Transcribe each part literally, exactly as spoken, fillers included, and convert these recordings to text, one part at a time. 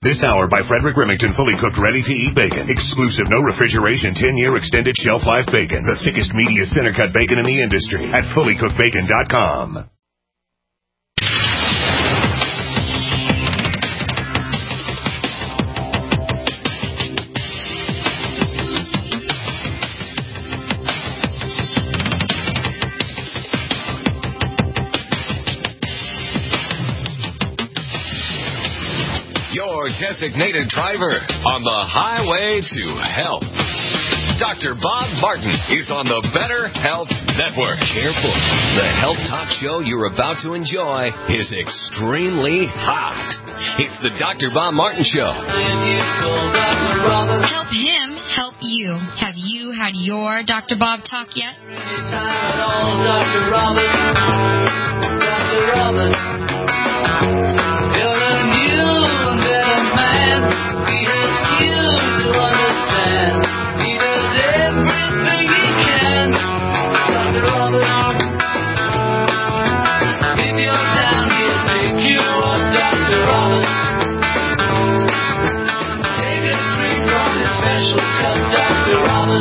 This hour by Frederick Remington, fully cooked, ready-to-eat bacon. Exclusive, no refrigeration, ten-year extended shelf life bacon. The thickest, meatiest, center-cut bacon in the industry at fully cooked bacon dot com. Designated driver on the highway to health. Doctor Bob Martin is on the Better Health Network. Careful. The health talk show you're about to enjoy is extremely hot. It's the Doctor Bob Martin Show. Help him help you. Have you had your Doctor Bob talk yet? Doctor Robert. Doctor Robert. You're a new and better man. He helps you to understand. He does everything he can. Doctor Robert. If you're down, he'll pick you up. Doctor Robert. Take a drink from his special cup. Doctor Robert.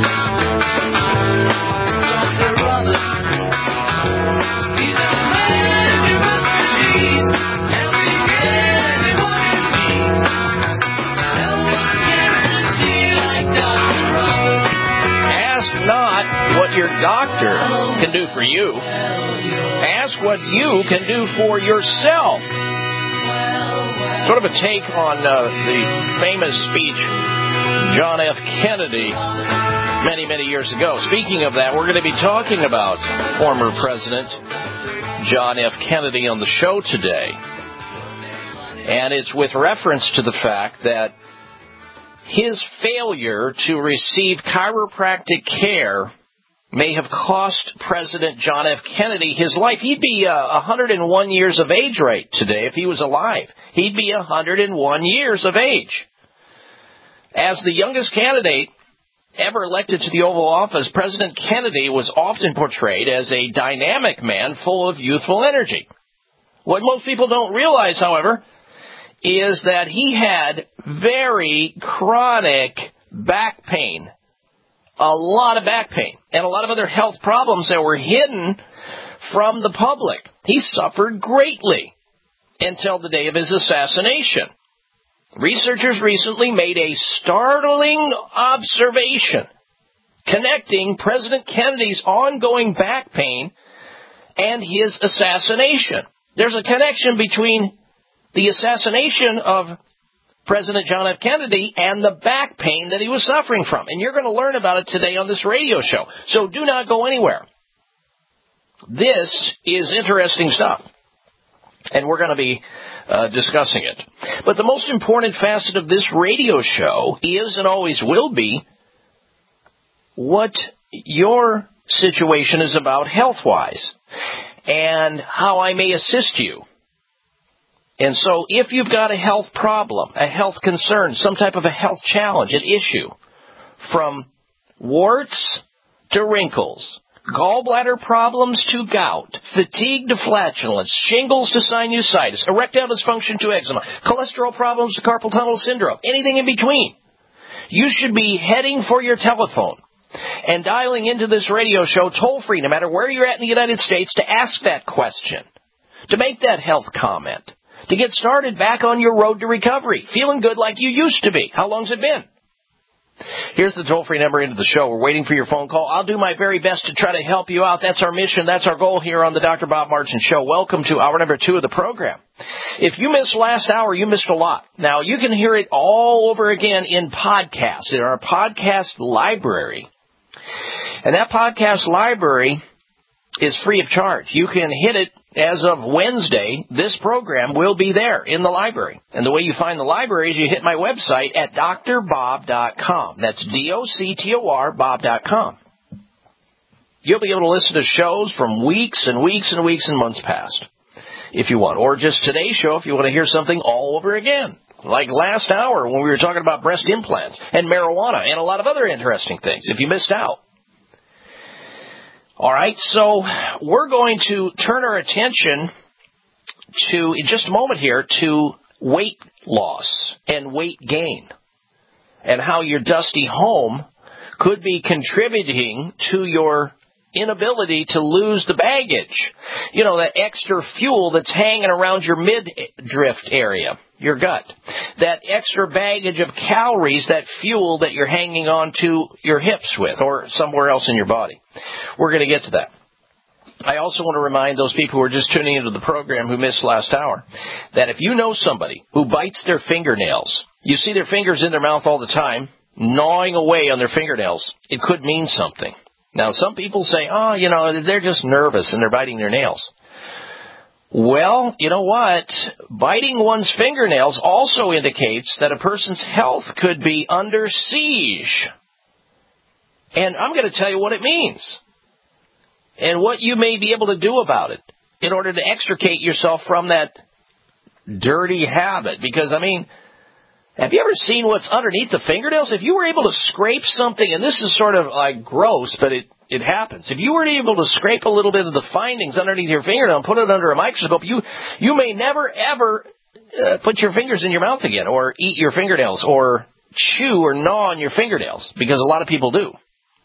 Doctor Robert. He's a man you must please. Helping anyone in need. No one guarantee like Doctor Robert. Ask not what your doctor can do for you. Ask what you can do for yourself. Sort of a take on uh, the famous speech John F. Kennedy many, many years ago. Speaking of that, we're going to be talking about former President John F. Kennedy on the show today. And it's with reference to the fact that his failure to receive chiropractic care may have cost President John F. Kennedy his life. He'd be uh, one hundred one years of age right today if he was alive. He'd be one hundred one years of age. As the youngest candidate ever elected to the Oval Office, President Kennedy was often portrayed as a dynamic man full of youthful energy. What most people don't realize, however, is that he had very chronic back pain. A lot of back pain and a lot of other health problems that were hidden from the public. He suffered greatly until the day of his assassination. Researchers recently made a startling observation connecting President Kennedy's ongoing back pain and his assassination. There's a connection between the assassination of President John F. Kennedy and the back pain that he was suffering from. And you're going to learn about it today on this radio show. So do not go anywhere. This is interesting stuff. And we're going to be uh, discussing it. But the most important facet of this radio show is and always will be what your situation is about health-wise and how I may assist you. And so if you've got a health problem, a health concern, some type of a health challenge, an issue, from warts to wrinkles, gallbladder problems to gout, fatigue to flatulence, shingles to sinusitis, erectile dysfunction to eczema, cholesterol problems to carpal tunnel syndrome, anything in between, you should be heading for your telephone and dialing into this radio show toll-free, no matter where you're at in the United States, to ask that question, to make that health comment, to get started back on your road to recovery, feeling good like you used to be. How long's it been? Here's the toll-free number into the show. We're waiting for your phone call. I'll do my very best to try to help you out. That's our mission. That's our goal here on the Doctor Bob Martin Show. Welcome to hour number two of the program. If you missed last hour, you missed a lot. Now, you can hear it all over again in podcasts, in our podcast library. And that podcast library is free of charge. You can hit it as of Wednesday. This program will be there in the library. And the way you find the library is you hit my website at D R bob dot com. That's D O C T O R Bob dot com. You'll be able to listen to shows from weeks and weeks and weeks and months past, if you want. Or just today's show if you want to hear something all over again. Like last hour when we were talking about breast implants and marijuana and a lot of other interesting things, if you missed out. All right, so we're going to turn our attention to, in just a moment here, to weight loss and weight gain, and how your dusty home could be contributing to your inability to lose the baggage. You know, that extra fuel that's hanging around your midriff area, your gut. That extra baggage of calories, that fuel that you're hanging on to your hips with or somewhere else in your body. We're going to get to that. I also want to remind those people who are just tuning into the program who missed last hour that if you know somebody who bites their fingernails, you see their fingers in their mouth all the time, gnawing away on their fingernails, it could mean something. Now, some people say, oh, you know, they're just nervous and they're biting their nails. Well, you know what? Biting one's fingernails also indicates that a person's health could be under siege. And I'm going to tell you what it means and what you may be able to do about it in order to extricate yourself from that dirty habit. Because, I mean, have you ever seen what's underneath the fingernails? If you were able to scrape something, and this is sort of like gross, but it, it happens. If you were able to scrape a little bit of the findings underneath your fingernail and put it under a microscope, you, you may never, ever uh, put your fingers in your mouth again or eat your fingernails or chew or gnaw on your fingernails, because a lot of people do.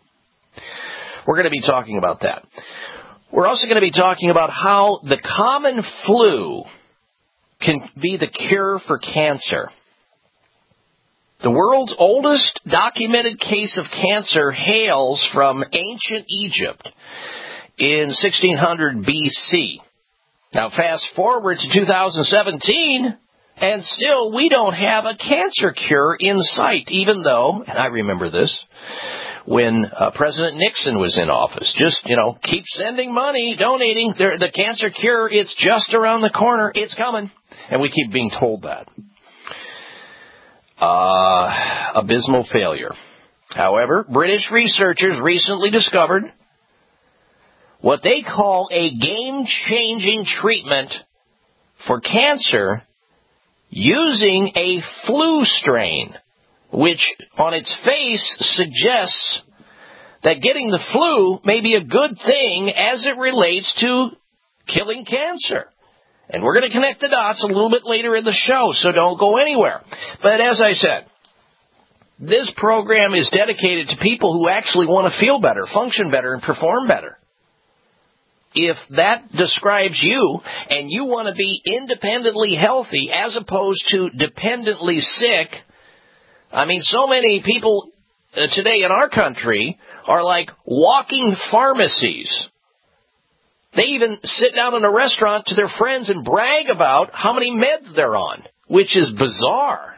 We're going to be talking about that. We're also going to be talking about how the common flu can be the cure for cancer. The world's oldest documented case of cancer hails from ancient Egypt in sixteen hundred B C. Now, fast forward to two thousand seventeen, and still we don't have a cancer cure in sight, even though, and I remember this, when uh, President Nixon was in office, just, you know, keep sending money, donating, the, the cancer cure, it's just around the corner, it's coming. And we keep being told that. Uh, abysmal failure. However, British researchers recently discovered what they call a game-changing treatment for cancer using a flu strain, which on its face suggests that getting the flu may be a good thing as it relates to killing cancer. And we're going to connect the dots a little bit later in the show, so don't go anywhere. But as I said, this program is dedicated to people who actually want to feel better, function better, and perform better. If that describes you and you want to be independently healthy as opposed to dependently sick, I mean, so many people today in our country are like walking pharmacies. They even sit down in a restaurant to their friends and brag about how many meds they're on, which is bizarre.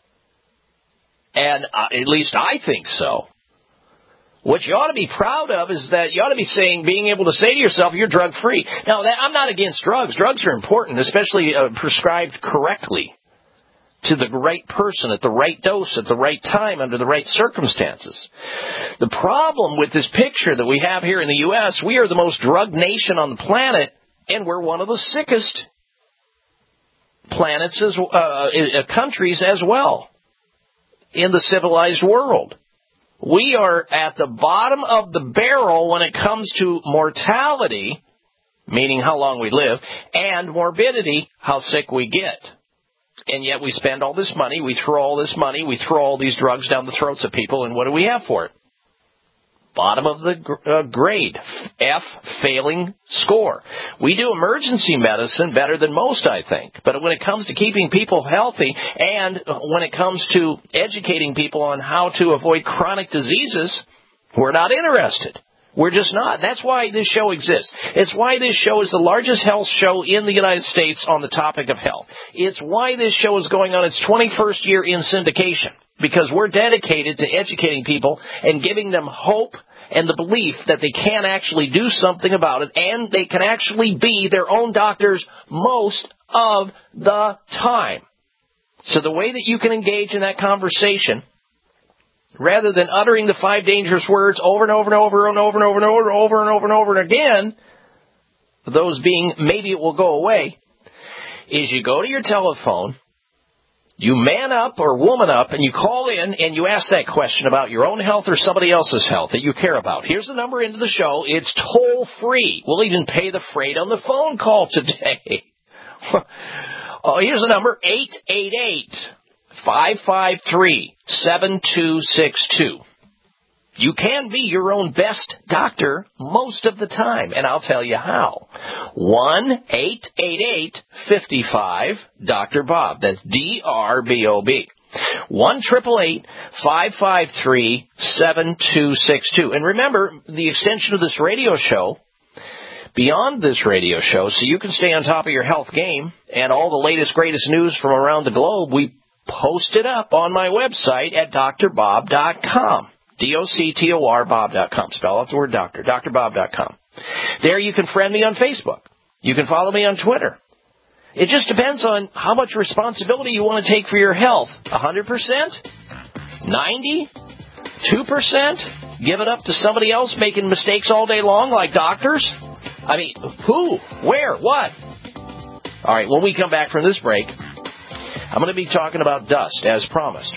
And uh, at least I think so. What you ought to be proud of is that you ought to be saying, being able to say to yourself, you're drug-free. Now, that, I'm not against drugs. Drugs are important, especially uh, prescribed correctly to the right person at the right dose at the right time under the right circumstances. The problem with this picture that we have here in the U S, we are the most drugged nation on the planet, and we're one of the sickest planets as uh, countries as well in the civilized world. We are at the bottom of the barrel when it comes to mortality, meaning how long we live, and morbidity, how sick we get. And yet we spend all this money, we throw all this money, we throw all these drugs down the throats of people, and what do we have for it? Bottom of the uh, grade, F, failing score. We do emergency medicine better than most, I think. But when it comes to keeping people healthy and when it comes to educating people on how to avoid chronic diseases, we're not interested. We're just not. That's why this show exists. It's why this show is the largest health show in the United States on the topic of health. It's why this show is going on its twenty-first year in syndication, because we're dedicated to educating people and giving them hope and the belief that they can actually do something about it, and they can actually be their own doctors most of the time. So the way that you can engage in that conversation, rather than uttering the five dangerous words over and over and over and over and over and over and over and over and over and again, those being maybe it will go away, is you go to your telephone, you man up or woman up, and you call in and you ask that question about your own health or somebody else's health that you care about. Here's the number into the show. It's toll free. We'll even pay the freight on the phone call today. Oh, here's the number, eight eight eight, five five three, seven two six two. You can be your own best doctor most of the time, and I'll tell you how. one eight eight eight, five five, Doctor Bob. That's D R B O B. one eight eight eight, five five three, seven two six two. And remember, the extension of this radio show, beyond this radio show, so you can stay on top of your health game and all the latest, greatest news from around the globe, we post it up on my website at D R bob dot com. D O C T O R Bob dot com. Spell out the word doctor, D R bob dot com. There you can friend me on Facebook. You can follow me on Twitter. It just depends on how much responsibility you want to take for your health. one hundred percent? ninety? two percent? Give it up to somebody else making mistakes all day long like doctors? I mean, who? Where? What? All right, when we come back from this break, I'm going to be talking about dust, as promised,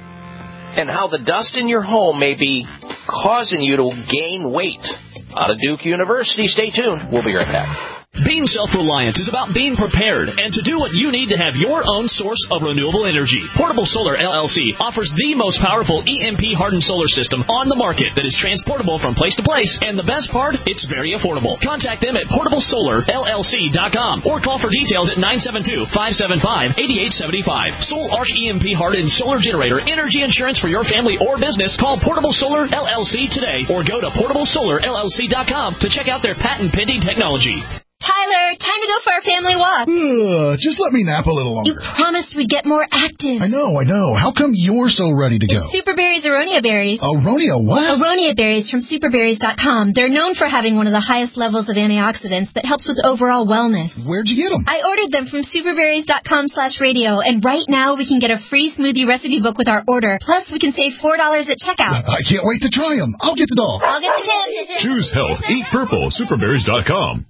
and how the dust in your home may be causing you to gain weight. Out of Duke University. Stay tuned. We'll be right back. Being self-reliant is about being prepared and to do what you need to have your own source of renewable energy. Portable Solar L L C offers the most powerful E M P-hardened solar system on the market that is transportable from place to place, and the best part, it's very affordable. Contact them at portable solar L L C dot com or call for details at nine seven two, five seven five, eight eight seven five. Sol Arc E M P-hardened solar generator energy insurance for your family or business. Call Portable Solar L L C today or go to portable solar L L C dot com to check out their patent-pending technology. Tyler, time to go for our family walk. Uh, just let me nap a little longer. You promised we'd get more active. I know, I know. How come you're so ready to go? It's Superberry's Aronia berries. Aronia what? Aronia berries from superberries dot com. They're known for having one of the highest levels of antioxidants that helps with overall wellness. Where'd you get them? I ordered them from superberries dot com slash radio, and right now we can get a free smoothie recipe book with our order. Plus, we can save four dollars at checkout. I can't wait to try them. I'll get the doll. I'll get the tip. Choose health. Eat purple. superberries dot com.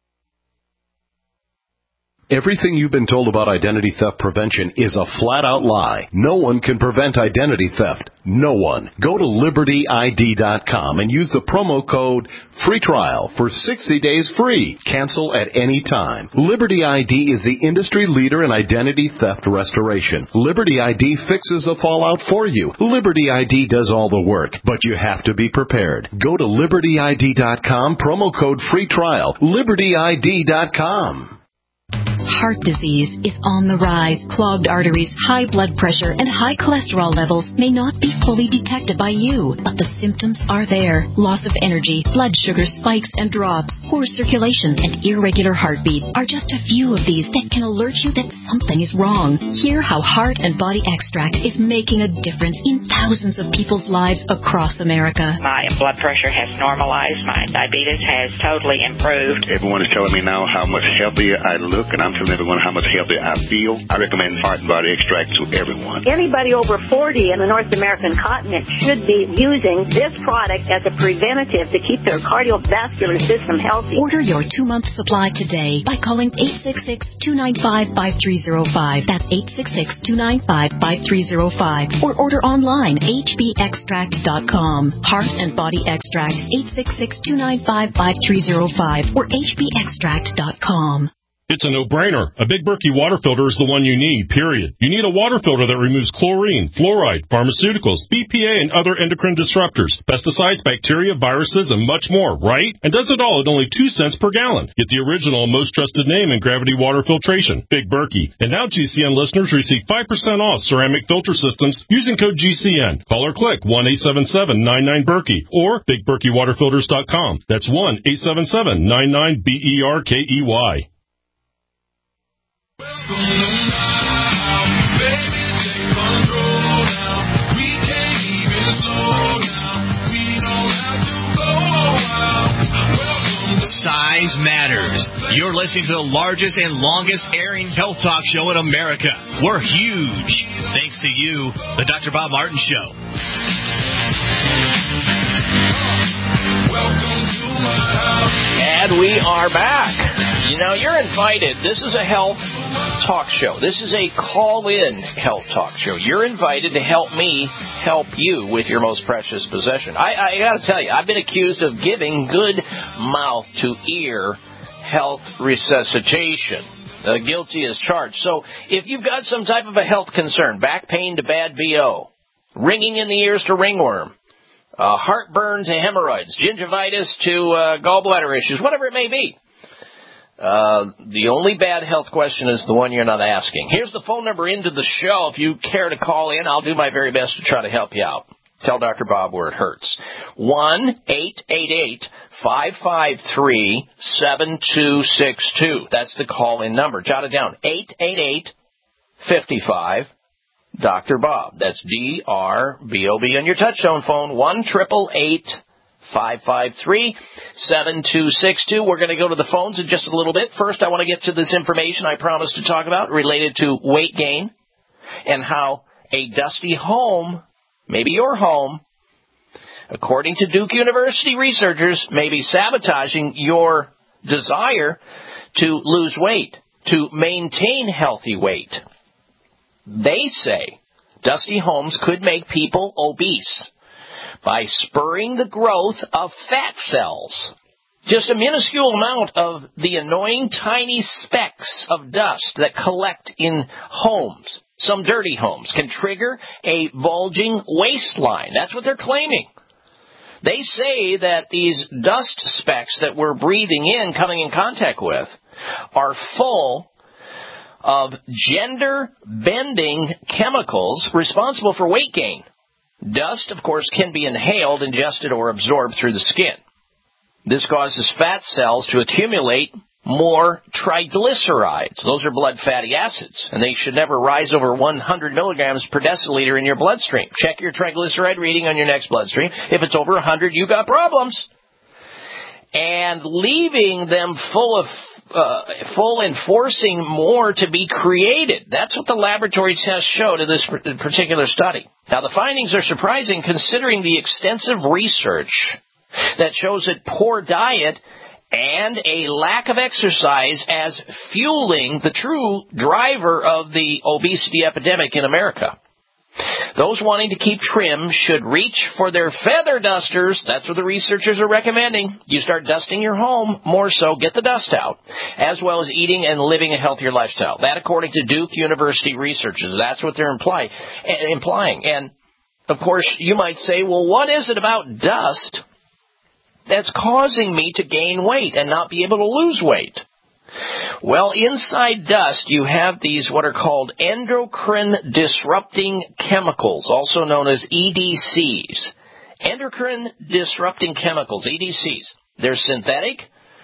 Everything you've been told about identity theft prevention is a flat-out lie. No one can prevent identity theft. No one. Go to liberty I D dot com and use the promo code FREE TRIAL for sixty days free. Cancel at any time. Liberty I D is the industry leader in identity theft restoration. Liberty I D fixes the fallout for you. Liberty I D does all the work, but you have to be prepared. Go to liberty I D dot com, promo code FREE TRIAL. liberty I D dot com. Heart disease is on the rise. Clogged arteries, high blood pressure, and high cholesterol levels may not be fully detected by you, but the symptoms are there. Loss of energy, blood sugar spikes and drops, poor circulation, and irregular heartbeat are just a few of these that can alert you that something is wrong. Hear how Heart and Body Extract is making a difference in thousands of people's lives across America. My blood pressure has normalized. My diabetes has totally improved. Everyone is telling me now how much healthier I look, and I'm telling everyone how much healthier I feel. I recommend Heart and Body Extract to everyone. Anybody over forty in the North American continent should be using this product as a preventative to keep their cardiovascular system healthy. Order your two-month supply today by calling eight six six, two nine five, five three zero five. That's eight six six, two nine five, five three zero five. Or order online, H B extract dot com. Heart and Body Extract, eight six six, two nine five, five three zero five or H B extract dot com. It's a no-brainer. A Big Berkey water filter is the one you need, period. You need a water filter that removes chlorine, fluoride, pharmaceuticals, B P A, and other endocrine disruptors, pesticides, bacteria, viruses, and much more, right? And does it all at only two cents per gallon. Get the original and most trusted name in gravity water filtration, Big Berkey. And now G C N listeners receive five percent off ceramic filter systems using code G C N. Call or click one eight seven seven, nine nine, Berkey or big berkey water filters dot com. That's one eight seven seven, nine nine, B E R K E Y. Size matters. You're listening to the largest and longest airing health talk show in America. We're huge. Thanks to you, the Doctor Bob Martin Show. And we are back. You know, you're invited. This is a health talk show. This is a call-in health talk show. You're invited to help me help you with your most precious possession. I, I got to tell you, I've been accused of giving good mouth-to-ear health resuscitation. Uh, guilty as charged. So if you've got some type of a health concern, back pain to bad B O, ringing in the ears to ringworm, uh, heartburn to hemorrhoids, gingivitis to uh, gallbladder issues, whatever it may be, uh, the only bad health question is the one you're not asking. Here's the phone number into the show. If you care to call in, I'll do my very best to try to help you out. Tell Doctor Bob where it hurts. one eight eight eight, five five three, seven two six two. That's the call-in number. Jot it down. eight eight eight, five five, Doctor Bob. That's D R B O B on your touchtone phone. one eight eight eight, five five three, seven two six two. We're going to go to the phones in just a little bit. First, I want to get to this information I promised to talk about related to weight gain and how a dusty home, maybe your home, according to Duke University researchers, may be sabotaging your desire to lose weight, to maintain healthy weight. They say dusty homes could make people obese by spurring the growth of fat cells. Just a minuscule amount of the annoying tiny specks of dust that collect in homes, some dirty homes, can trigger a bulging waistline. That's what they're claiming. They say that these dust specks that we're breathing in, coming in contact with, are full of gender-bending chemicals responsible for weight gain. Dust, of course, can be inhaled, ingested, or absorbed through the skin. This causes fat cells to accumulate more triglycerides. Those are blood fatty acids, and they should never rise over one hundred milligrams per deciliter in your bloodstream. Check your triglyceride reading on your next bloodstream. If it's over one hundred, you got problems. And leaving them full of uh, full and forcing more to be created. That's what the laboratory test showed in this particular study. Now, the findings are surprising considering the extensive research that shows that poor diet and a lack of exercise as fueling the true driver of the obesity epidemic in America. Those wanting to keep trim should reach for their feather dusters. That's what the researchers are recommending. You start dusting your home more so, get the dust out, as well as eating and living a healthier lifestyle. That, according to Duke University researchers, that's what they're imply, implying. And, of course, you might say, well, what is it about dust that's causing me to gain weight and not be able to lose weight? Well, inside dust, you have these what are called endocrine-disrupting chemicals, also known as E D Cs. Endocrine-disrupting chemicals, E D Cs. They're synthetic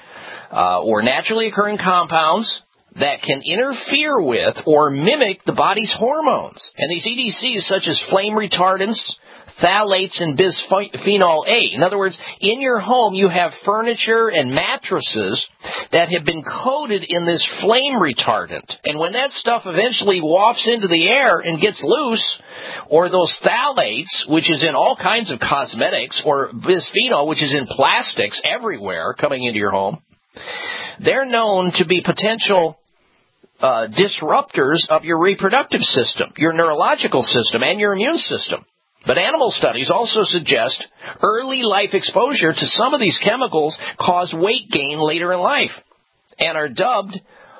uh, or naturally occurring compounds that can interfere with or mimic the body's hormones. And these E D Cs, such as flame retardants, phthalates, and bisphenol A. In other words, in your home you have furniture and mattresses that have been coated in this flame retardant. And when that stuff eventually wafts into the air and gets loose, or those phthalates, which is in all kinds of cosmetics, or bisphenol, which is in plastics everywhere coming into your home, they're known to be potential uh, disruptors of your reproductive system, your neurological system, and your immune system. But animal studies also suggest early life exposure to some of these chemicals cause weight gain later in life and are dubbed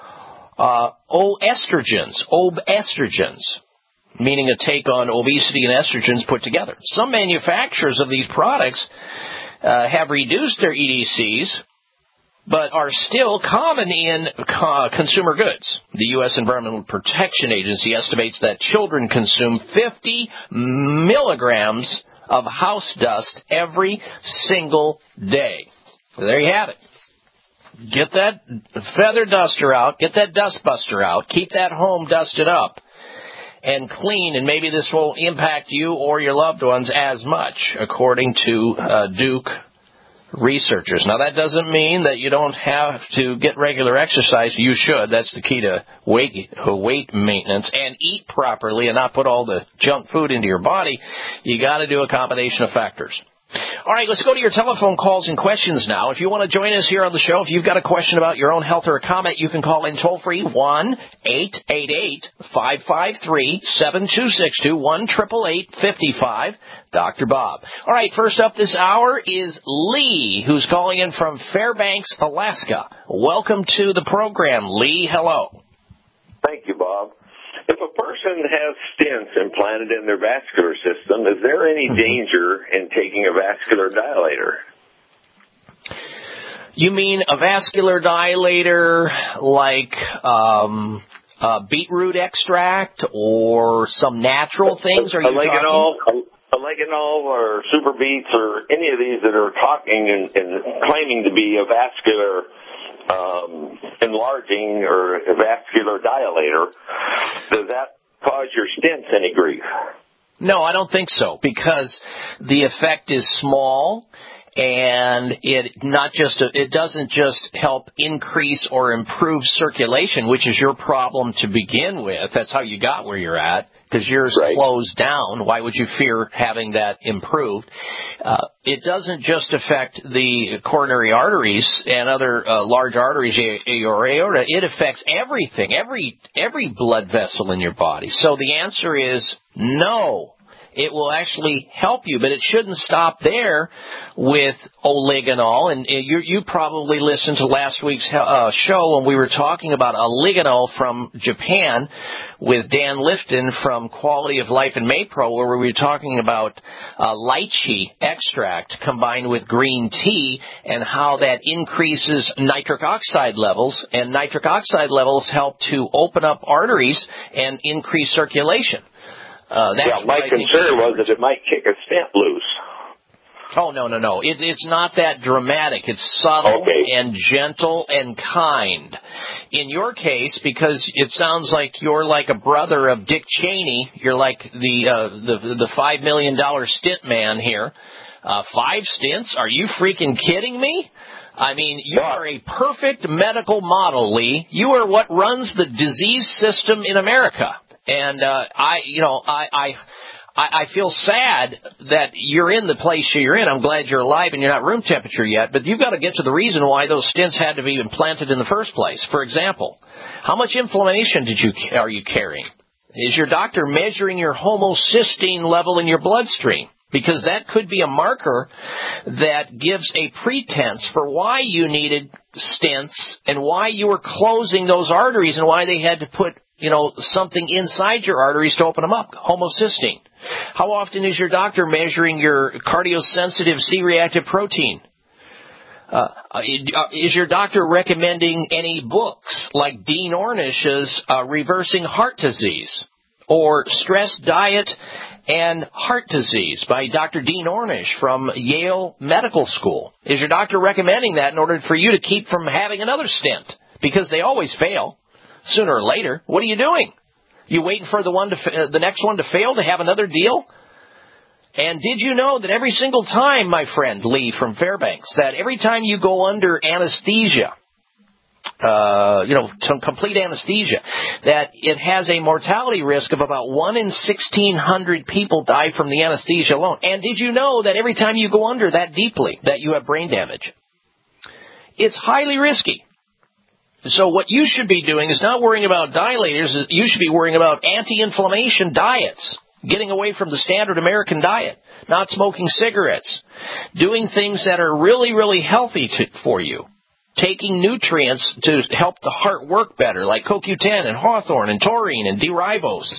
uh, oestrogens, obestrogens, meaning a take on obesity and estrogens put together. Some manufacturers of these products uh, have reduced their E D Cs, but are still common in uh, consumer goods. The U S Environmental Protection Agency estimates that children consume fifty milligrams of house dust every single day. So there you have it. Get that feather duster out, get that dust buster out, keep that home dusted up and clean, and maybe this won't impact you or your loved ones as much, according to uh, Duke researchers. Now, that doesn't mean that you don't have to get regular exercise. You should. That's the key to weight weight maintenance. And eat properly and not put all the junk food into your body. You got to do a combination of factors. All right, let's go to your telephone calls and questions now. If you want to join us here on the show, if you've got a question about your own health or a comment, you can call in toll-free one eight eight eight, five five three, seven two six two, one eight eight eight, five five, Doctor Bob. All right, first up this hour is Lee, who's calling in from Fairbanks, Alaska. Welcome to the program, Lee. Hello. Thank you, Bob. If a person has stents implanted in their vascular system, is there any danger in taking a vascular dilator? You mean a vascular dilator like um, uh, beetroot extract or some natural things? Are you Oregano, talking? Oregano or super beets or any of these that are talking and, and claiming to be a vascular um, enlarging or a vascular dilator, does that cause your stents any grief? No, I don't think so, because the effect is small. And it not just it doesn't just help increase or improve circulation, which is your problem to begin with. That's how you got where you're at, because yours right. closed down. Why would you fear having that improved? Uh, it doesn't just affect the coronary arteries and other uh, large arteries or aorta. It affects everything, every every blood vessel in your body. So the answer is no. It will actually help you, but it shouldn't stop there with oligonol. And you, you probably listened to last week's uh, show when we were talking about oligonol from Japan with Dan Lifton from Quality of Life and Maypro, where we were talking about uh, lychee extract combined with green tea and how that increases nitric oxide levels. And nitric oxide levels help to open up arteries and increase circulation. Uh, that's yeah, my concern was that it might kick a stent loose. Oh, no, no, no. It, it's not that dramatic. It's subtle okay. and gentle and kind. In your case, because it sounds like you're like a brother of Dick Cheney, you're like the uh, the, the five million dollars stint man here. Uh, five stints? Are you freaking kidding me? I mean, you are a perfect medical model, Lee. You are what runs the disease system in America. And uh, I, you know, I, I, I feel sad that you're in the place you're in. I'm glad you're alive and you're not room temperature yet. But you've got to get to the reason why those stents had to be implanted in the first place. For example, how much inflammation did you are you carrying? Is your doctor measuring your homocysteine level in your bloodstream? Because that could be a marker that gives a pretense for why you needed stents and why you were closing those arteries and why they had to put, you know, something inside your arteries to open them up, homocysteine. How often is your doctor measuring your cardiosensitive C-reactive protein? Uh, is your doctor recommending any books like Dean Ornish's uh, Reversing Heart Disease or Stress Diet and Heart Disease by Doctor Dean Ornish from Yale Medical School? Is your doctor recommending that in order for you to keep from having another stent? Because they always fail. Sooner or later, what are you doing? You waiting for the one to uh, the next one to fail to have another deal? And did you know that every single time, my friend Lee from Fairbanks, that every time you go under anesthesia, uh, you know, some complete anesthesia, that it has a mortality risk of about one in sixteen hundred people die from the anesthesia alone. And did you know that every time you go under that deeply, that you have brain damage? It's highly risky. So what you should be doing is not worrying about dilators. You should be worrying about anti-inflammation diets, getting away from the standard American diet, not smoking cigarettes, doing things that are really, really healthy to, for you, taking nutrients to help the heart work better, like C O Q ten and Hawthorne and taurine and D-ribose,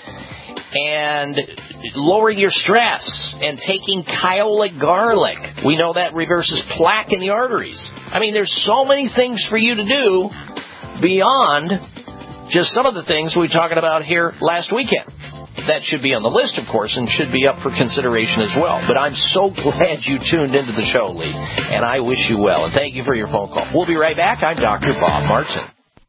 and lowering your stress and taking Kyolic garlic. We know that reverses plaque in the arteries. I mean, there's so many things for you to do beyond just some of the things we were talking about here last weekend. That should be on the list, of course, and should be up for consideration as well. But I'm so glad you tuned into the show, Lee, and I wish you well. And thank you for your phone call. We'll be right back. I'm Doctor Bob Martin.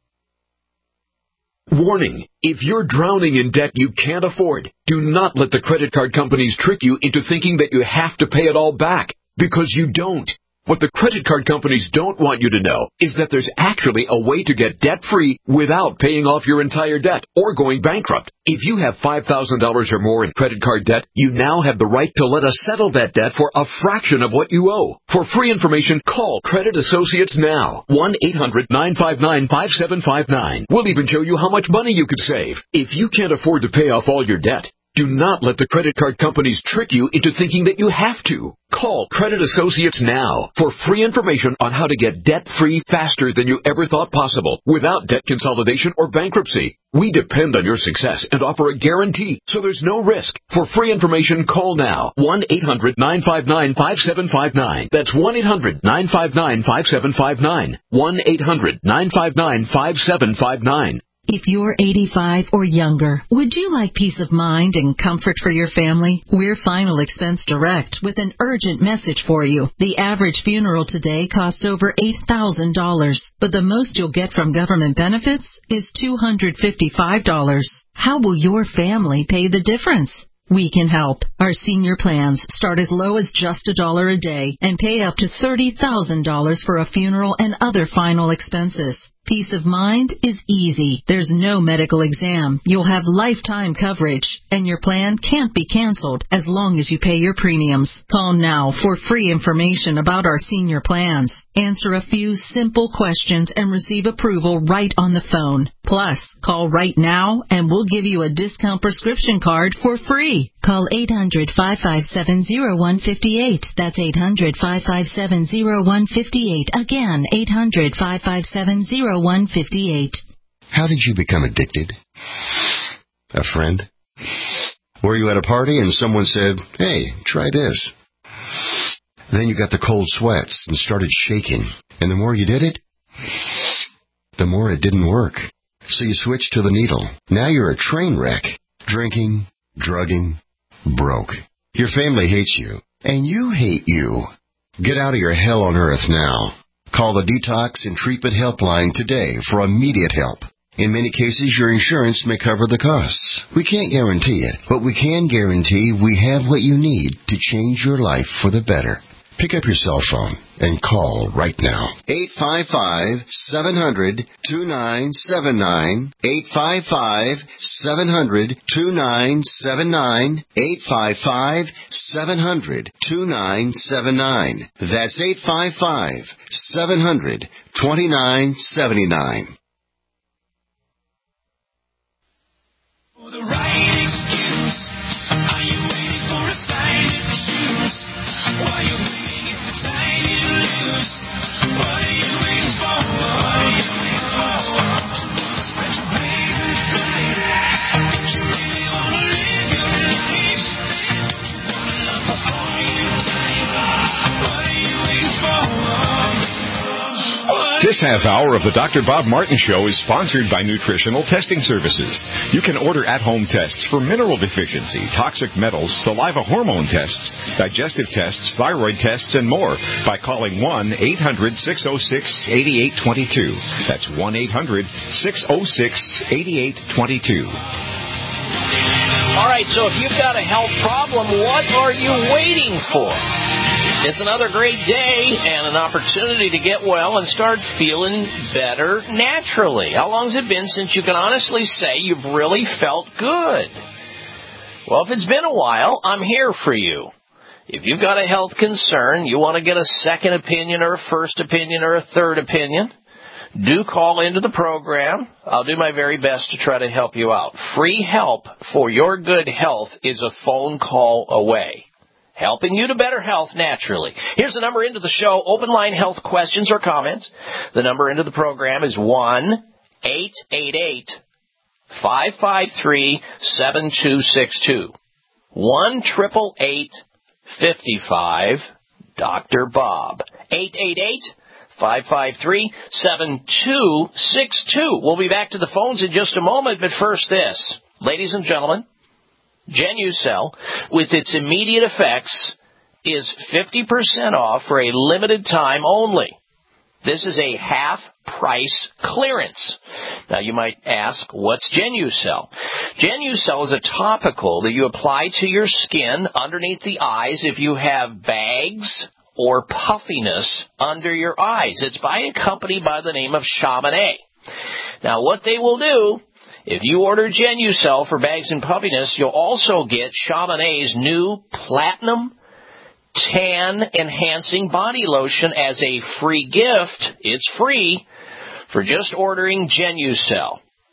Warning, if you're drowning in debt you can't afford, do not let the credit card companies trick you into thinking that you have to pay it all back, because you don't. What the credit card companies don't want you to know is that there's actually a way to get debt-free without paying off your entire debt or going bankrupt. If you have five thousand dollars or more in credit card debt, you now have the right to let us settle that debt for a fraction of what you owe. For free information, call Credit Associates now. one eight hundred nine five nine five seven five nine. We'll even show you how much money you could save. If you can't afford to pay off all your debt, do not let the credit card companies trick you into thinking that you have to. Call Credit Associates now for free information on how to get debt-free faster than you ever thought possible without debt consolidation or bankruptcy. We depend on your success and offer a guarantee, so there's no risk. For free information, call now. one eight hundred nine five nine five seven five nine. That's one eight hundred nine five nine five seven five nine. one eight hundred nine five nine five seven five nine. If you're eighty-five or younger, would you like peace of mind and comfort for your family? We're Final Expense Direct with an urgent message for you. The average funeral today costs over eight thousand dollars, but the most you'll get from government benefits is two hundred fifty-five dollars. How will your family pay the difference? We can help. Our senior plans start as low as just a dollar a day and pay up to thirty thousand dollars for a funeral and other final expenses. Peace of mind is easy. There's no medical exam. You'll have lifetime coverage, and your plan can't be canceled as long as you pay your premiums. Call now for free information about our senior plans. Answer a few simple questions and receive approval right on the phone. Plus, call right now and we'll give you a discount prescription card for free. Call eight hundred five five seven oh one five eight. That's eight hundred five five seven oh one five eight. Again, eight hundred five five seven oh one five eight. How did you become addicted? A friend? Were you at a party and someone said, "Hey, try this"? Then you got the cold sweats and started shaking. And the more you did it, the more it didn't work. So you switched to the needle. Now you're a train wreck. Drinking, drugging, broke. Your family hates you, and you hate you. Get out of your hell on earth now. Call the Detox and Treatment Helpline today for immediate help. In many cases, your insurance may cover the costs. We can't guarantee it, but we can guarantee we have what you need to change your life for the better. Pick up your cell phone and call right now. eight five five, seven hundred, two nine seven nine. eight five five, seven hundred, two nine seven nine. eight five five, seven hundred, two nine seven nine. That's eight five five, seven hundred, two nine seven nine. For the right excuse, are you waiting for a sign to choose? While you're waiting, it's the time you lose. What are you waiting for? What are you waiting for? Spread your wings and fly. Don't you really wanna live your life? Don't you wanna love before you die? What are you waiting for? This half hour of the Doctor Bob Martin Show is sponsored by Nutritional Testing Services. You can order at-home tests for mineral deficiency, toxic metals, saliva hormone tests, digestive tests, thyroid tests, and more by calling one eight hundred six oh six eight eight two two. That's one eight hundred six oh six eight eight two two. All right, so if you've got a health problem, what are you waiting for? It's another great day and an opportunity to get well and start feeling better naturally. How long has it been since you can honestly say you've really felt good? Well, if it's been a while, I'm here for you. If you've got a health concern, you want to get a second opinion or a first opinion or a third opinion, do call into the program. I'll do my very best to try to help you out. Free help for your good health is a phone call away. Helping you to better health naturally. Here's the number into the show. Open line health questions or comments. The number into the program is one eight eight eight, five five three, seven two six two. one eight eight eight, five five, Doctor Bob. eight eight eight, five five three, seven two six two. We'll be back to the phones in just a moment, but first this. Ladies and gentlemen, Genucel, with its immediate effects, is fifty percent off for a limited time only. This is a half-price clearance. Now, you might ask, what's Genucel? Genucel is a topical that you apply to your skin underneath the eyes if you have bags or puffiness under your eyes. It's by a company by the name of Chamonix. Now, what they will do, if you order Genucel for bags and puffiness, you'll also get Chamonix's new Platinum Tan Enhancing Body Lotion as a free gift. It's free for just ordering Genucel.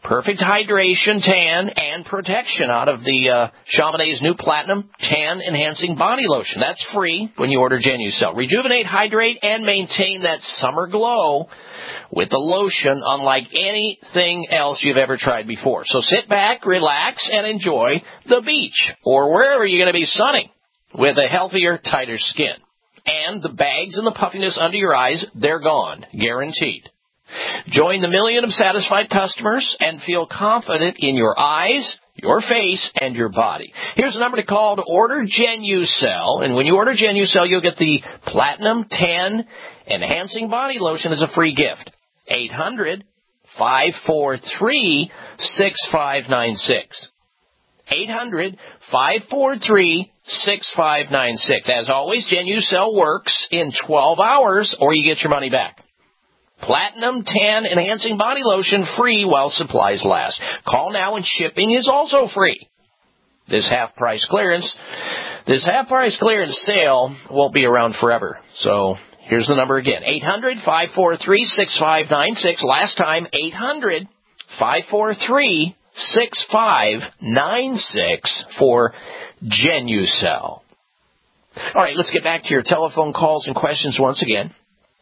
Perfect hydration, tan, and protection out of the uh, Chamonix's new Platinum Tan Enhancing Body Lotion. That's free when you order Genucel. Rejuvenate, hydrate, and maintain that summer glow with the lotion unlike anything else you've ever tried before. So sit back, relax, and enjoy the beach or wherever you're going to be sunning with a healthier, tighter skin. And the bags and the puffiness under your eyes, they're gone, guaranteed. Join the million of satisfied customers and feel confident in your eyes, your face, and your body. Here's the number to call to order Genucel. And when you order Genucel, you'll get the Platinum Tan Enhancing Body Lotion as a free gift. eight hundred, five four three, six five nine six. eight hundred, five four three, six five nine six. As always, Genucel works in twelve hours or you get your money back. Platinum Tan Enhancing Body Lotion free while supplies last. Call now and shipping is also free. This half-price clearance, this half-price clearance sale won't be around forever. So here's the number again, eight hundred, five four three, six five nine six. Last time, eight hundred, five four three, six five nine six for Genucel. All right, let's get back to your telephone calls and questions once again.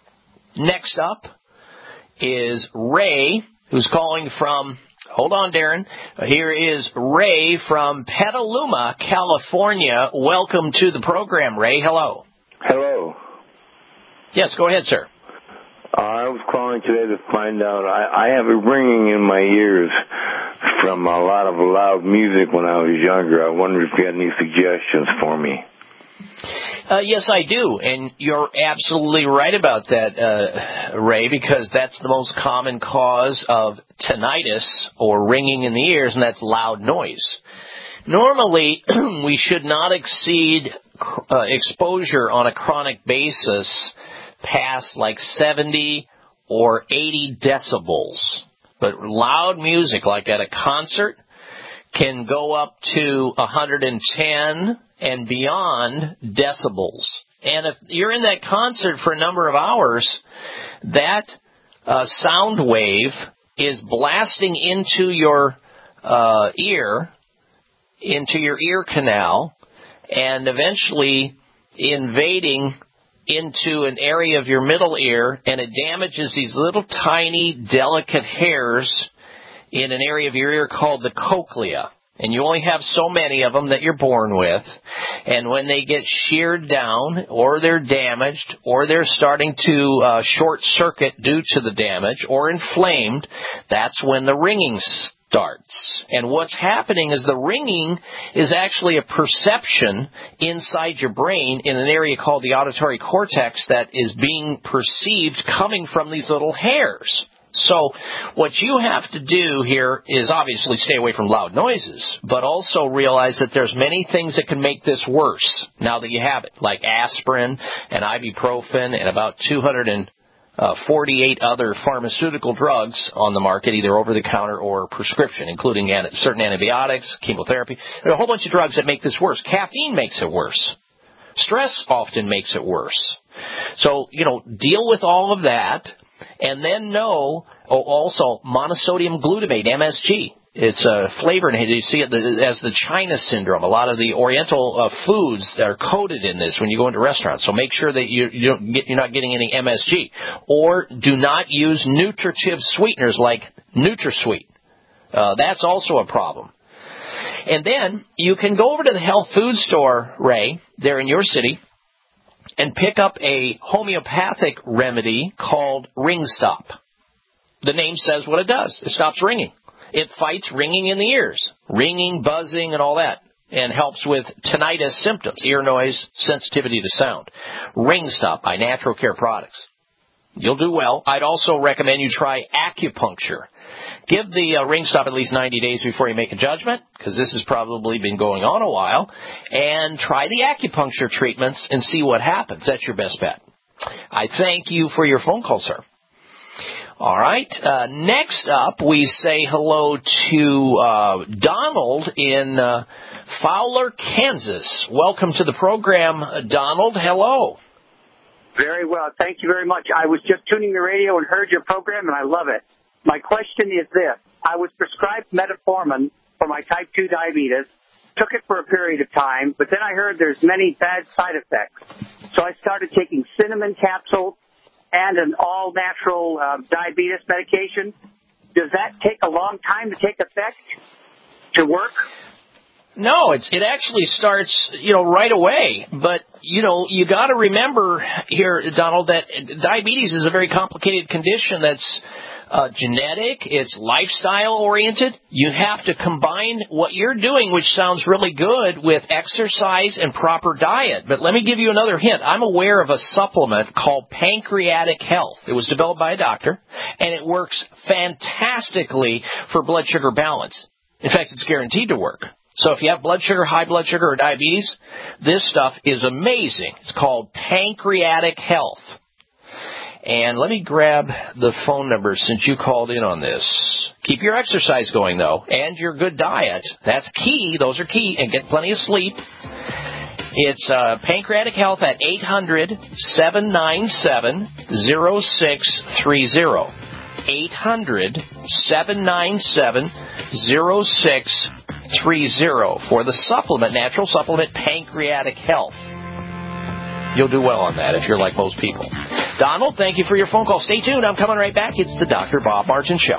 Next up is Ray, who's calling from, hold on, Darren. Here is Ray from Petaluma, California. Welcome to the program, Ray. Hello. Hello. Yes, go ahead, sir. Uh, I was calling today to find out. I, I have a ringing in my ears from a lot of loud music when I was younger. I wonder if you had any suggestions for me. Uh, yes, I do, and you're absolutely right about that, uh, Ray, because that's the most common cause of tinnitus or ringing in the ears, and that's loud noise. Normally, we should not exceed uh, exposure on a chronic basis past like seventy or eighty decibels. But loud music, like at a concert, can go up to one hundred ten and beyond decibels. And if you're in that concert for a number of hours, that uh, sound wave is blasting into your uh, ear, into your ear canal, and eventually invading into an area of your middle ear, and it damages these little tiny, delicate hairs in an area of your ear called the cochlea. And you only have so many of them that you're born with. And when they get sheared down, or they're damaged, or they're starting to uh, short circuit due to the damage, or inflamed, that's when the ringing starts. And what's happening is the ringing is actually a perception inside your brain in an area called the auditory cortex that is being perceived coming from these little hairs. So what you have to do here is obviously stay away from loud noises, but also realize that there's many things that can make this worse now that you have it, like aspirin and ibuprofen and about two hundred forty-eight other pharmaceutical drugs on the market, either over-the-counter or prescription, including certain antibiotics, chemotherapy. There are a whole bunch of drugs that make this worse. Caffeine makes it worse. Stress often makes it worse. So, you know, deal with all of that. And then know, oh, also, monosodium glutamate, M S G. It's a flavor, and you see it as the China syndrome. A lot of the Oriental uh, foods are coated in this when you go into restaurants. So make sure that you, you don't get, you're not getting any M S G. Or do not use nutritive sweeteners like NutraSweet. Uh, that's also a problem. And then you can go over to the health food store, Ray, there in your city, and pick up a homeopathic remedy called Ring Stop. The name says what it does. It stops ringing. It fights ringing in the ears, ringing, buzzing, and all that, and helps with tinnitus symptoms, ear noise, sensitivity to sound. Ring Stop by Natural Care Products. You'll do well. I'd also recommend you try acupuncture. Give the uh, Ring Stop at least ninety days before you make a judgment, because this has probably been going on a while, and try the acupuncture treatments and see what happens. That's your best bet. I thank you for your phone call, sir. All right. Uh, next up, we say hello to uh, Donald in uh, Fowler, Kansas. Welcome to the program, Donald. Hello. Very well. Thank you very much. I was just tuning the radio and heard your program, and I love it. My question is this. I was prescribed metformin for my type two diabetes, took it for a period of time, but then I heard there's many bad side effects. So I started taking cinnamon capsules and an all-natural uh, diabetes medication. Does that take a long time to take effect, to work? No, it's it actually starts, you know, right away. But, you know, you got to remember here, Donald, that diabetes is a very complicated condition that's uh, genetic, it's lifestyle-oriented. You have to combine what you're doing, which sounds really good, with exercise and proper diet. But let me give you another hint. I'm aware of a supplement called Pancreatic Health. It was developed by a doctor, and it works fantastically for blood sugar balance. In fact, it's guaranteed to work. So if you have blood sugar, high blood sugar, or diabetes, this stuff is amazing. It's called Pancreatic Health. And let me grab the phone number since you called in on this. Keep your exercise going, though, and your good diet. That's key. Those are key. And get plenty of sleep. It's uh, Pancreatic Health at eight hundred, seven nine seven, zero six three zero. eight hundred, seven nine seven, zero six three zero for the supplement, natural supplement, Pancreatic Health. You'll do well on that if you're like most people. Donald, thank you for your phone call. Stay tuned. I'm coming right back. It's the Doctor Bob Martin Show.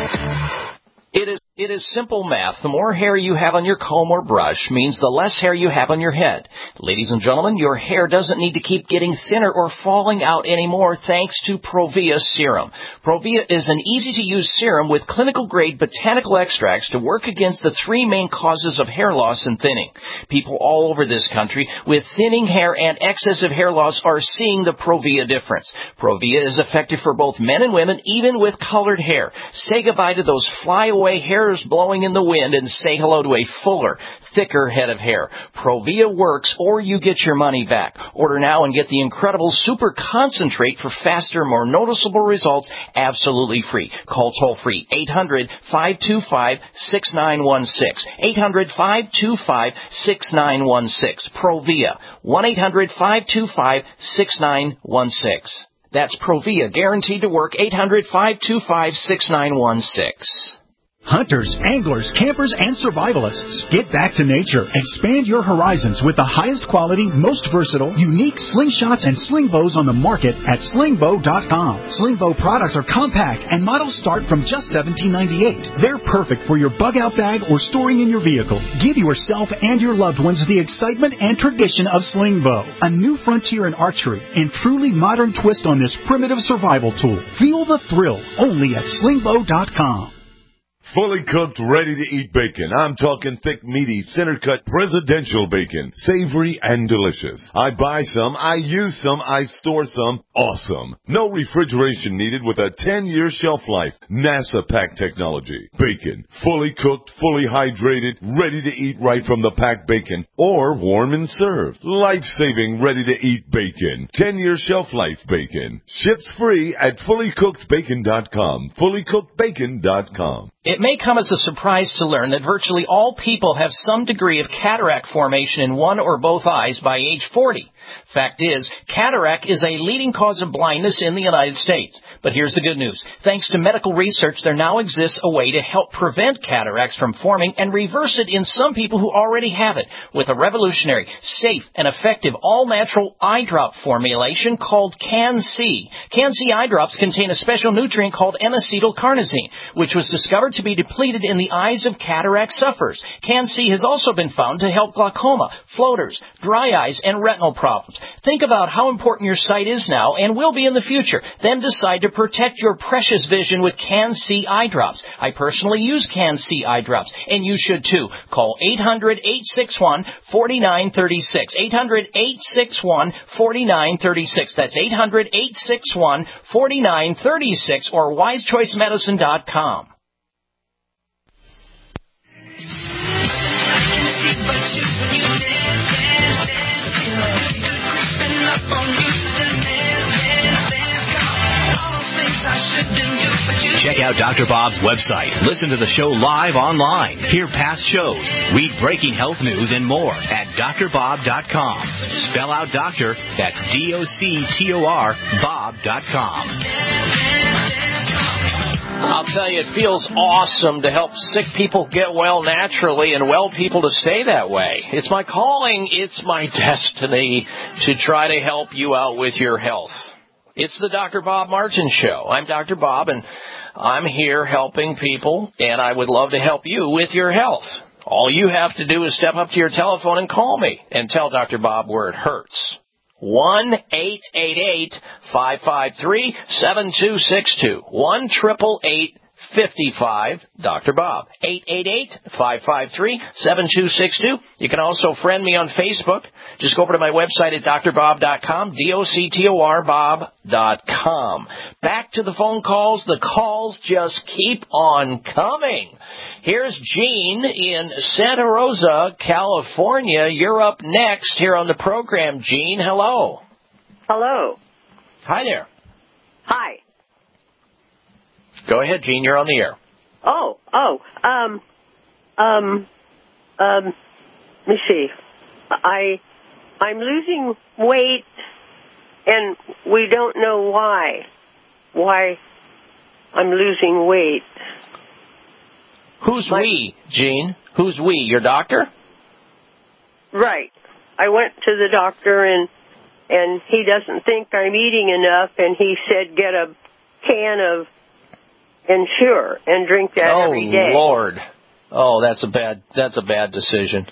It is It is simple math. The more hair you have on your comb or brush means the less hair you have on your head. Ladies and gentlemen, your hair doesn't need to keep getting thinner or falling out anymore thanks to Provia Serum. Provia is an easy-to-use serum with clinical-grade botanical extracts to work against the three main causes of hair loss and thinning. People all over this country with thinning hair and excessive hair loss are seeing the Provia difference. Provia is effective for both men and women, even with colored hair. Say goodbye to those flyaway hairs blowing in the wind and say hello to a fuller, thicker head of hair. Provia works, or you get your money back. Order now and get the incredible super concentrate for faster, more noticeable results absolutely free. Call toll-free eight hundred, five two five, six nine one six. eight hundred, five two five, six nine one six. Provia. one eight hundred, five two five, six nine one six. That's Provia, guaranteed to work. eight hundred, five two five, six nine one six. Hunters, anglers, campers, and survivalists, get back to nature. Expand your horizons with the highest quality, most versatile, unique slingshots and sling bows on the market at sling bow dot com. Sling bow products are compact and models start from just seventeen ninety-eight. They're perfect for your bug-out bag or storing in your vehicle. Give yourself and your loved ones the excitement and tradition of sling bow, a new frontier in archery and truly modern twist on this primitive survival tool. Feel the thrill only at sling bow dot com. Fully cooked, ready-to-eat bacon. I'm talking thick, meaty, center-cut presidential bacon. Savory and delicious. I buy some, I use some, I store some. Awesome. No refrigeration needed with a ten-year shelf life. NASA pack technology. Bacon. Fully cooked, fully hydrated, ready to eat right from the packed bacon. Or warm and served. Life-saving, ready-to-eat bacon. ten-year shelf life bacon. Ships free at fully cooked bacon dot com. fully cooked bacon dot com. It may come as a surprise to learn that virtually all people have some degree of cataract formation in one or both eyes by age forty. Fact is, cataract is a leading cause of blindness in the United States. But here's the good news. Thanks to medical research, there now exists a way to help prevent cataracts from forming and reverse it in some people who already have it with a revolutionary, safe, and effective all-natural eye drop formulation called Can-C. Can-C eye drops contain a special nutrient called N-acetylcarnosine, which was discovered to be depleted in the eyes of cataract sufferers. Can-C has also been found to help glaucoma, floaters, dry eyes, and retinal problems. Think about how important your sight is now and will be in the future. Then decide to protect your precious vision with Can-C eye drops. I personally use Can-C eye drops, and you should too. Call eight hundred, eight six one, four nine three six. eight hundred, eight six one, four nine three six. That's eight hundred, eight six one, four nine three six or wise choice medicine dot com. Check out Doctor Bob's website. Listen to the show live online. Hear past shows. Read breaking health news and more at D R bob dot com. Spell out doctor. That's D O C T O R Bob dot com. I'll tell you, it feels awesome to help sick people get well naturally and well people to stay that way. It's my calling, it's my destiny to try to help you out with your health. It's the Doctor Bob Martin Show. I'm Doctor Bob, and I'm here helping people, and I would love to help you with your health. All you have to do is step up to your telephone and call me and tell Doctor Bob where it hurts. one eight eight eight, five five three, seven two six two. one eight eight eight, five five, Doctor Bob. eight eight eight, five five three, seven two six two. You can also friend me on Facebook. Just go over to my website at D R bob dot com, D O C T O R Bob dot com. Back to the phone calls. The calls just keep on coming. Here's Gene in Santa Rosa, California. You're up next here on the program, Gene. Hello. Hello. Hi there. Hi. Go ahead, Gene. You're on the air. Oh, oh, um, um, um, let me see. I, I'm losing weight, and we don't know why. Why I'm losing weight. Who's My, we, Gene? Who's we? Your doctor? Right. I went to the doctor, and and he doesn't think I'm eating enough, and he said get a can of Ensure and drink that oh, every day. Oh Lord! Oh, that's a bad. That's a bad decision.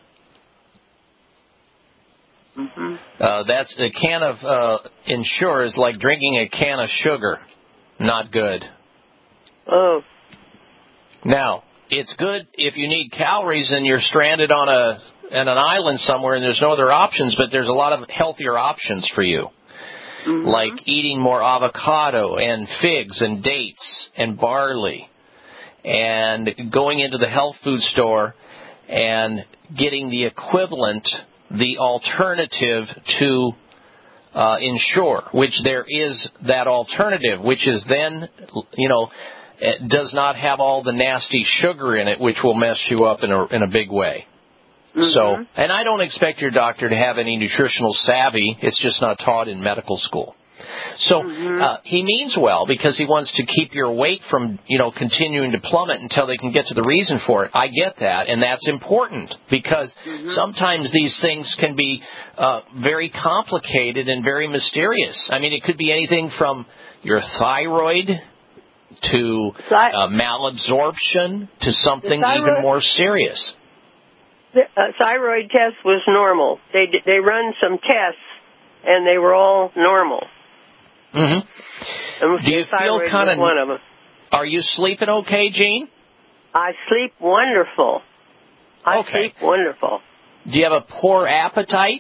Mm-hmm. Uh, that's a can of uh, Ensure is like drinking a can of sugar. Not good. Oh. Now, it's good if you need calories and you're stranded on a on an island somewhere and there's no other options. But there's a lot of healthier options for you. Mm-hmm. Like eating more avocado and figs and dates and barley and going into the health food store and getting the equivalent, the alternative to uh, Ensure, which there is that alternative, which is then, you know, it does not have all the nasty sugar in it, which will mess you up in a, in a big way. Mm-hmm. So, and I don't expect your doctor to have any nutritional savvy. It's just not taught in medical school. So mm-hmm. uh, he means well because he wants to keep your weight from, you know, continuing to plummet until they can get to the reason for it. I get that, and that's important because mm-hmm. sometimes these things can be uh, very complicated and very mysterious. I mean, it could be anything from your thyroid to uh, malabsorption to something even more serious. The uh, thyroid test was normal. They they run some tests, and they were all normal. Mm-hmm. Do you feel kind of one of them? Are you sleeping okay, Gene? I sleep wonderful. I okay. sleep wonderful. Do you have a poor appetite?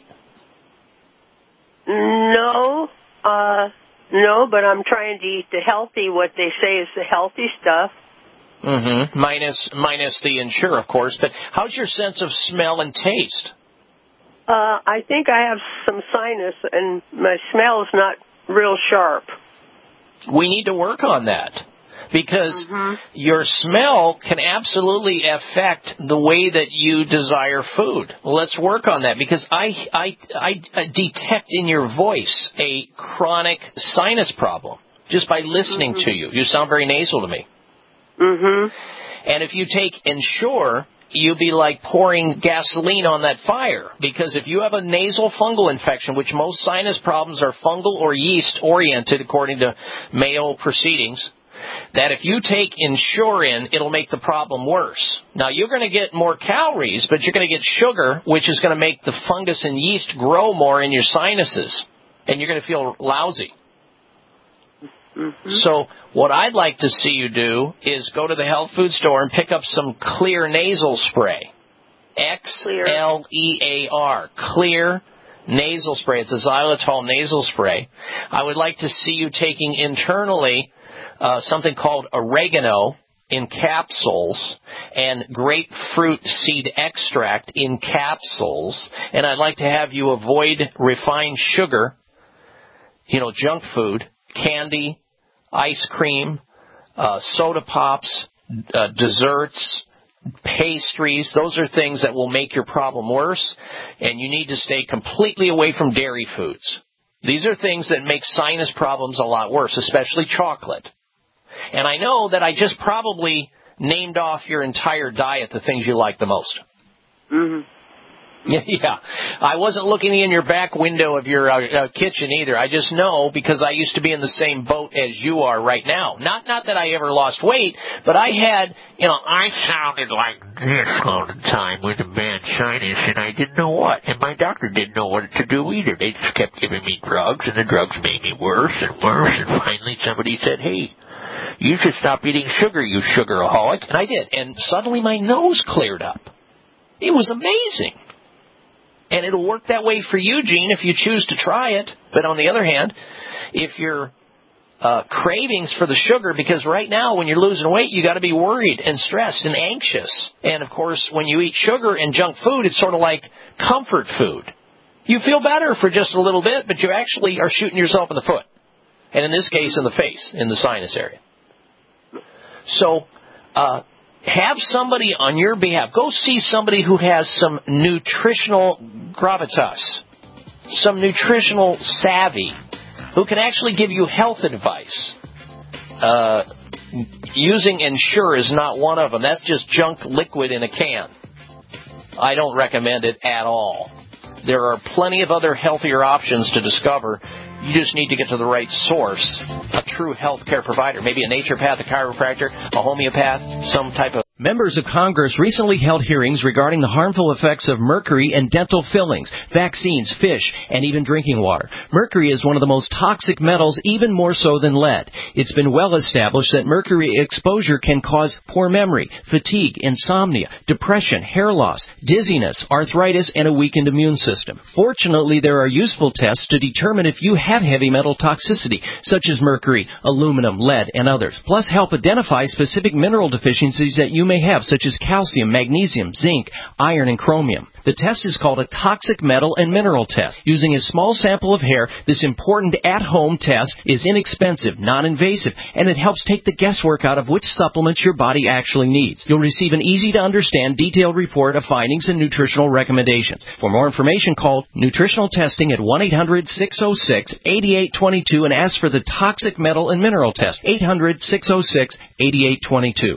No, uh, no, but I'm trying to eat the healthy, what they say is the healthy stuff. Mm-hmm. Minus, minus the Ensure, of course. But how's your sense of smell and taste? Uh, I think I have some sinus, and my smell is not real sharp. We need to work on that because mm-hmm. your smell can absolutely affect the way that you desire food. Let's work on that because I, I, I detect in your voice a chronic sinus problem just by listening mm-hmm. to you. You sound very nasal to me. Mm-hmm. And if you take Ensure, you'll be like pouring gasoline on that fire. Because if you have a nasal fungal infection, which most sinus problems are fungal or yeast-oriented, according to Mayo proceedings, that if you take Ensure in, it'll make the problem worse. Now, you're going to get more calories, but you're going to get sugar, which is going to make the fungus and yeast grow more in your sinuses. And you're going to feel lousy. Mm-hmm. So what I'd like to see you do is go to the health food store and pick up some Clear nasal spray. X L E A R. Clear nasal spray. It's a xylitol nasal spray. I would like to see you taking internally uh, something called oregano in capsules and grapefruit seed extract in capsules. And I'd like to have you avoid refined sugar, you know, junk food, candy, ice cream, uh, soda pops, uh, desserts, pastries. Those are things that will make your problem worse, and you need to stay completely away from dairy foods. These are things that make sinus problems a lot worse, especially chocolate. And I know that I just probably named off your entire diet, the things you like the most. Mm-hmm. Yeah, I wasn't looking in your back window of your uh, uh, kitchen either. I just know because I used to be in the same boat as you are right now. Not not that I ever lost weight, but I had, you know, I sounded like this all the time with a bad sinus, and I didn't know what. And my doctor didn't know what to do either. They just kept giving me drugs, and the drugs made me worse and worse. And finally somebody said, hey, you should stop eating sugar, you sugaraholic. And I did. And suddenly my nose cleared up. It was amazing. And it'll work that way for you, Gene, if you choose to try it. But on the other hand, if your uh, cravings for the sugar, because right now when you're losing weight, you got to be worried and stressed and anxious. And, of course, when you eat sugar and junk food, it's sort of like comfort food. You feel better for just a little bit, but you actually are shooting yourself in the foot. And in this case, in the face, in the sinus area. So, uh, have somebody on your behalf. Go see somebody who has some nutritional gravitas, some nutritional savvy, who can actually give you health advice. Uh, using Ensure is not one of them. That's just junk liquid in a can. I don't recommend it at all. There are plenty of other healthier options to discover. You just need to get to the right source, a true health care provider, maybe a naturopath, a chiropractor, a homeopath, some type of... Members of Congress recently held hearings regarding the harmful effects of mercury in dental fillings, vaccines, fish, and even drinking water. Mercury is one of the most toxic metals, even more so than lead. It's been well established that mercury exposure can cause poor memory, fatigue, insomnia, depression, hair loss, dizziness, arthritis, and a weakened immune system. Fortunately, there are useful tests to determine if you have heavy metal toxicity, such as mercury, aluminum, lead, and others, plus help identify specific mineral deficiencies that you may have, such as calcium, magnesium, zinc, iron, and chromium. The test is called a toxic metal and mineral test. Using a small sample of hair, this important at-home test is inexpensive, non-invasive, and it helps take the guesswork out of which supplements your body actually needs. You'll receive an easy-to-understand, detailed report of findings and nutritional recommendations. For more information, call Nutritional Testing at one eight hundred six oh six eight eight two two and ask for the toxic metal and mineral test, eight hundred six oh six eight eight two two.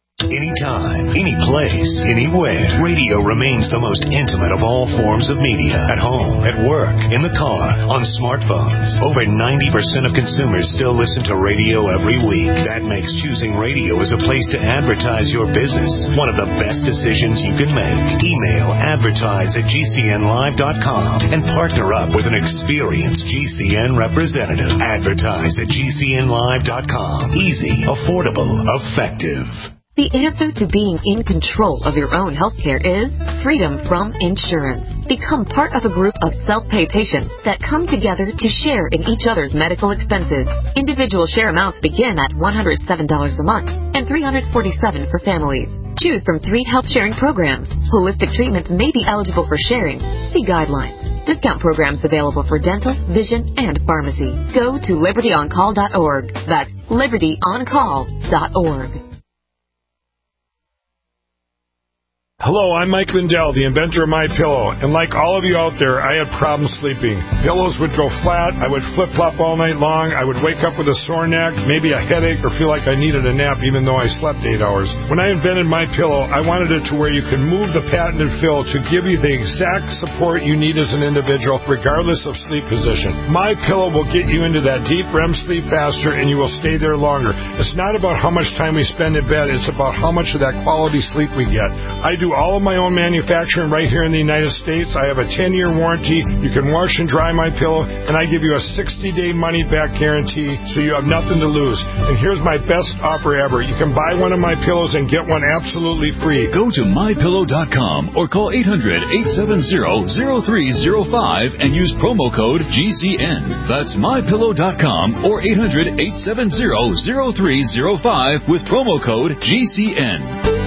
Anytime, any place, anywhere, radio remains the most intimate of all forms of media. At home, at work, in the car, on smartphones. Over ninety percent of consumers still listen to radio every week. That makes choosing radio as a place to advertise your business one of the best decisions you can make. Email advertise at G C N live dot com and partner up with an experienced G C N representative. Advertise at G C N live dot com. Easy, affordable, effective. The answer to being in control of your own healthcare is freedom from insurance. Become part of a group of self-pay patients that come together to share in each other's medical expenses. Individual share amounts begin at one hundred seven dollars a month and three hundred forty-seven dollars for families. Choose from three health sharing programs. Holistic treatments may be eligible for sharing. See guidelines. Discount programs available for dental, vision, and pharmacy. Go to liberty on call dot org. That's liberty on call dot org. Hello, I'm Mike Lindell, the inventor of MyPillow, and like all of you out there, I had problems sleeping. Pillows would go flat, I would flip-flop all night long, I would wake up with a sore neck, maybe a headache, or feel like I needed a nap even though I slept eight hours. When I invented MyPillow, I wanted it to where you could move the patented fill to give you the exact support you need as an individual, regardless of sleep position. MyPillow will get you into that deep R E M sleep faster, and you will stay there longer. It's not about how much time we spend in bed, it's about how much of that quality sleep we get. I do all of my own manufacturing right here in the United States. I have a ten-year warranty. You can wash and dry my pillow, and I give you a sixty-day money-back guarantee, so you have nothing to lose. And here's my best offer ever. You can buy one of my pillows and get one absolutely free. Go to my pillow dot com or call eight hundred, eight seven zero, zero three zero five and use promo code G C N. That's my pillow dot com or eight hundred, eight seven zero, zero three zero five with promo code G C N.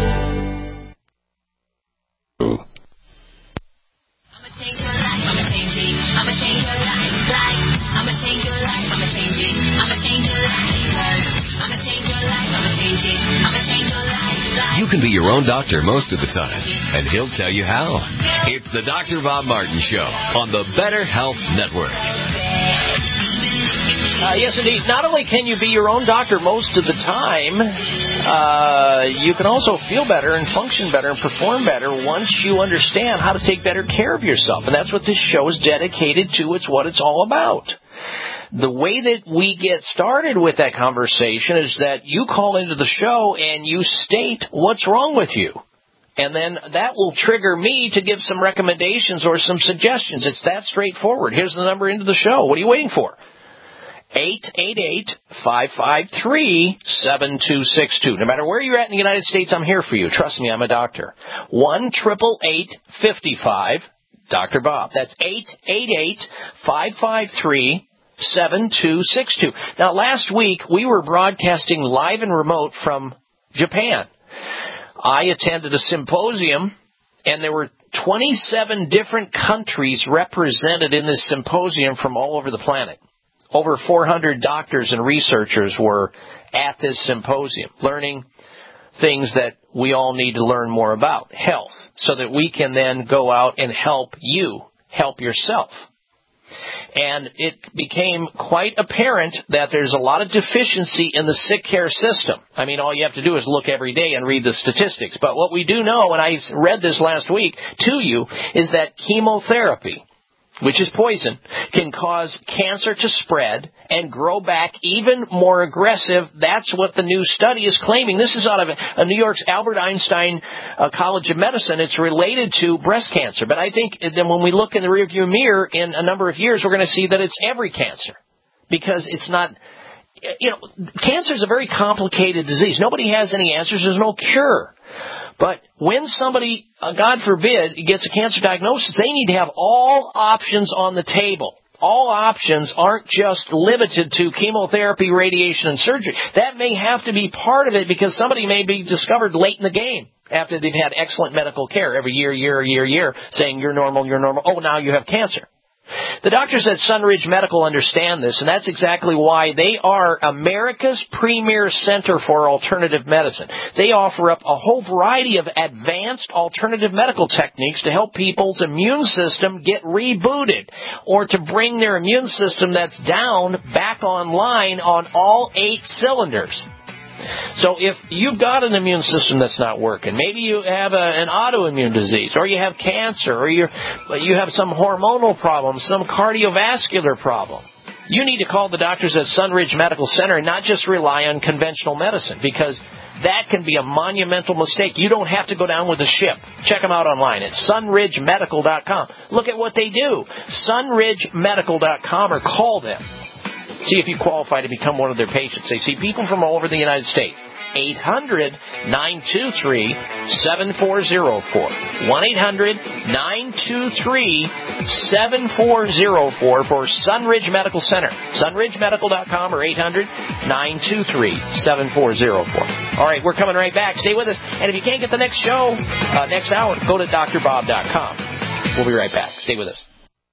You can be your own doctor most of the time, and he'll tell you how. It's the Doctor Bob Martin Show on the Better Health Network. Uh, yes, indeed. Not only can you be your own doctor most of the time, uh, you can also feel better and function better and perform better once you understand how to take better care of yourself. And that's what this show is dedicated to. It's what it's all about. The way that we get started with that conversation is that you call into the show and you state what's wrong with you. And then that will trigger me to give some recommendations or some suggestions. It's that straightforward. Here's the number into the show. What are you waiting for? eight eight eight, five five three, seven two six two. No matter where you're at in the United States, I'm here for you. Trust me, I'm a doctor. one eight eight eight, five five, Doctor Bob. That's eight eight eight, five five three, seven two six two. Now, last week, we were broadcasting live and remote from Japan. I attended a symposium, and there were twenty-seven different countries represented in this symposium from all over the planet. Over four hundred doctors and researchers were at this symposium, learning things that we all need to learn more about, health, so that we can then go out and help you, help yourself. And it became quite apparent that there's a lot of deficiency in the sick care system. I mean, all you have to do is look every day and read the statistics. But what we do know, and I read this last week to you, is that chemotherapy, which is poison, can cause cancer to spread and grow back even more aggressive. That's what the new study is claiming. This is out of a New York's Albert Einstein uh, College of Medicine. It's related to breast cancer. But I think that when we look in the rearview mirror in a number of years, we're going to see that it's every cancer. Because it's not, you know, cancer is a very complicated disease. Nobody has any answers. There's no cure. But when somebody, uh, God forbid, gets a cancer diagnosis, they need to have all options on the table. All options aren't just limited to chemotherapy, radiation, and surgery. That may have to be part of it because somebody may be discovered late in the game after they've had excellent medical care every year, year, year, year, saying you're normal, you're normal. Oh, now you have cancer. The doctors at Sunridge Medical understand this, and that's exactly why they are America's premier center for alternative medicine. They offer up a whole variety of advanced alternative medical techniques to help people's immune system get rebooted or to bring their immune system that's down back online on all eight cylinders. So if you've got an immune system that's not working, maybe you have a, an autoimmune disease, or you have cancer, or you're, you have some hormonal problem, some cardiovascular problem, you need to call the doctors at Sunridge Medical Center and not just rely on conventional medicine, because that can be a monumental mistake. You don't have to go down with the ship. Check them out online at sunridge medical dot com. Look at what they do, sunridge medical dot com, or call them. See if you qualify to become one of their patients. They see people from all over the United States. eight hundred, nine two three, seven four zero four. one eight hundred, nine two three, seven four zero four for Sunridge Medical Center. sunridge medical dot com or eight hundred, nine two three, seven four zero four. All right, we're coming right back. Stay with us. And if you can't get the next show, uh, next hour, go to D R bob dot com. We'll be right back. Stay with us.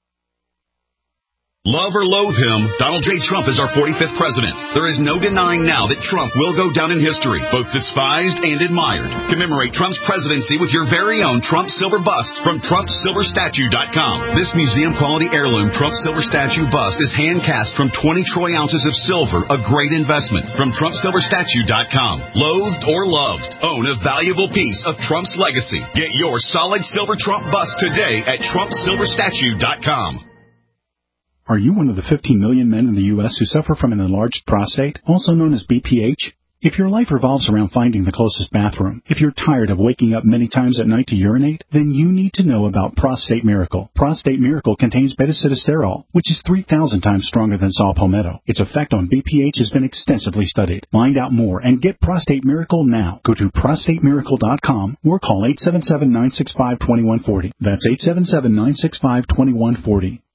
Love or loathe him, Donald J. Trump is our forty-fifth president. There is no denying now that Trump will go down in history, both despised and admired. Commemorate Trump's presidency with your very own Trump Silver bust from Trump Silver Statue dot com. This museum-quality heirloom Trump Silver Statue bust is hand-cast from twenty troy ounces of silver, a great investment. From Trump Silver Statue dot com. Loathed or loved, own a valuable piece of Trump's legacy. Get your solid silver Trump bust today at Trump Silver Statue dot com. Are you one of the fifteen million men in the U S who suffer from an enlarged prostate, also known as B P H? If your life revolves around finding the closest bathroom, if you're tired of waking up many times at night to urinate, then you need to know about Prostate Miracle. Prostate Miracle contains beta-sitosterol, which is three thousand times stronger than saw palmetto. Its effect on B P H has been extensively studied. Find out more and get Prostate Miracle now. Go to prostate miracle dot com or call eight seven seven, nine six five, two one four zero. That's eight seven seven, nine six five, two one four zero.